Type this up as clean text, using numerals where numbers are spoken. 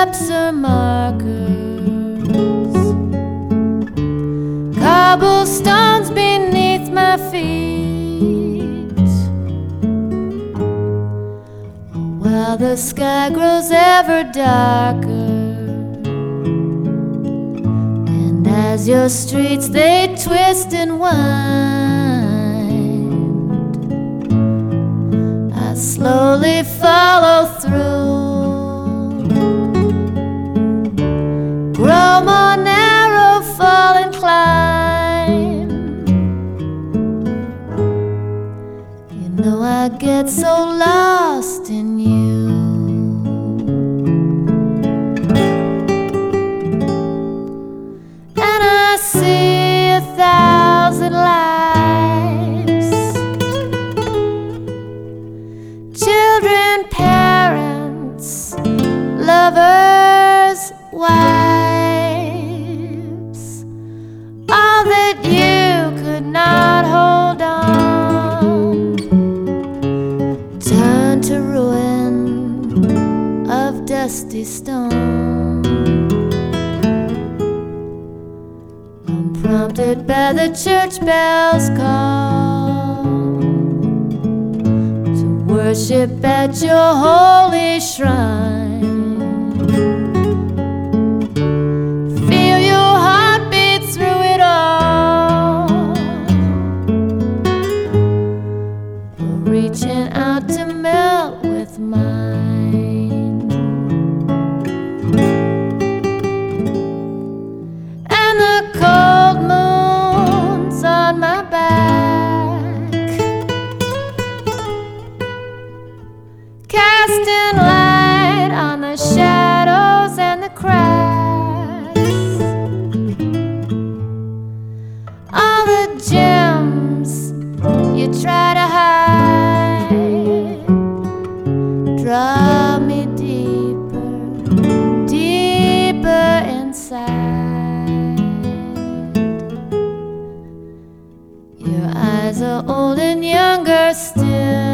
maps or markers, cobblestones beneath my feet, while the sky grows ever darker, and as your streets they twist and wind, I slowly follow through, grow more narrow, fall and climb. You know I get so lost in you, and I see 1,000 lives, children, parents, lovers, wives, all that you could not hold on, turned to ruin of dusty stone. Unprompted by the church bells' call to worship at your holy shrine, reaching out to melt with mine, and the cold moon's on my back, casting light on the shadows and the cracks, all the gems you try to hide, draw me deeper, deeper inside. Your eyes are old and younger still,